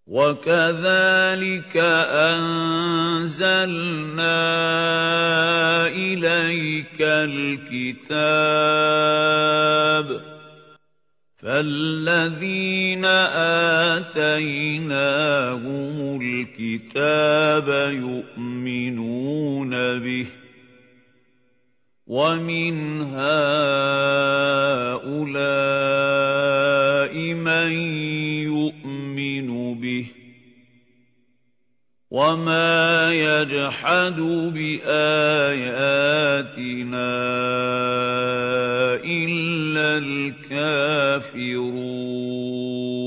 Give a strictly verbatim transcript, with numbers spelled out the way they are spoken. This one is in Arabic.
وَكَذَٰلِكَ أَنزَلْنَا إِلَيْكَ الْكِتَابَ ۚ فَالَّذِينَ آتَيْنَاهُمُ الْكِتَابَ يُؤْمِنُونَ بِهِ ۖ وَمِنْ هَٰؤُلَاءِ مَن يُؤْمِنُ بِهِ ۚ وَمَا يَجْحَدُ بِآيَاتِنَا إِلَّا الْكَافِرُونَ